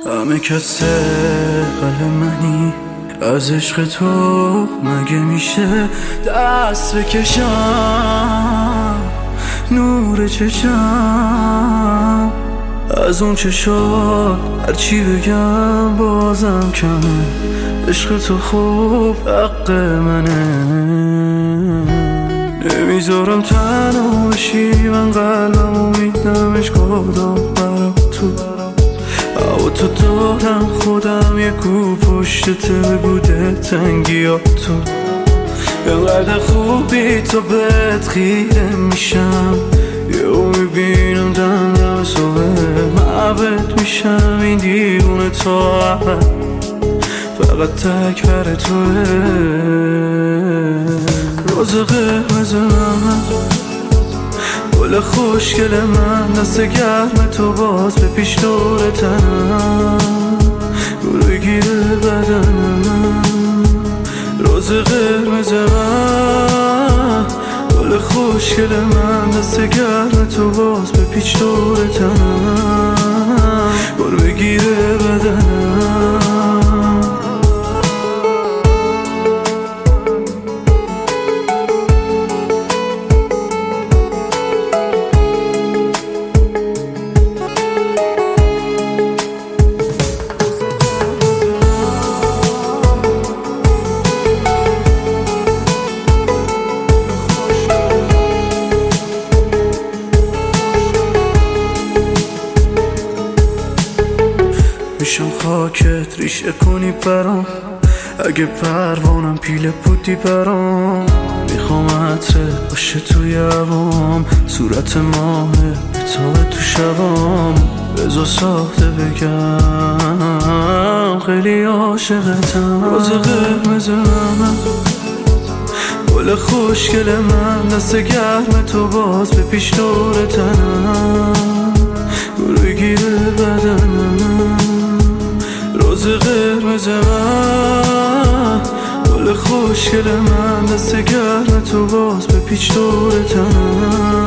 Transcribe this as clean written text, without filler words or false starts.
همه کس قلب منی، از عشق تو مگه میشه دست بکشم نور چشم؟ از اون چشات هرچی بگم بازم کمه، عشق تو خوب حق منه. نمیذارم تنها باشی، من قلبمو میدمش کدام برا تو، او تو دارم خودم یه کو پشتت بگوده تنگیاتو. اینقدر خوبی تو بهت خیره میشم، یهو میبینم دم صبح معبد میشم. این دیوونه تا فقط تک بر توه. روز قرمز من، گل خوشگل من، دست گرم تو باز به پیش دور تنم، گل بگیره بدنم. روز قرمز من، گل خوشگل من، دست گرم تو باز به پیچ دور تنم، گل بگیره بدنم. میشم خاکت ریشه کنی برام، اگه پروانم پیل بودی برام. میخوام عطرت باشه توی هوام، صورت ماه بتابه تو شبام. بذار ساخته بگم خیلی عاشقتم. روز قرمز من، گل خوشگل من، دست گرم تو باز به پیش دور تنم، گل بگیره بدنم. روز قرمز من، گل خوشگل من، دست گرم تو باز به پیچ دور تنم،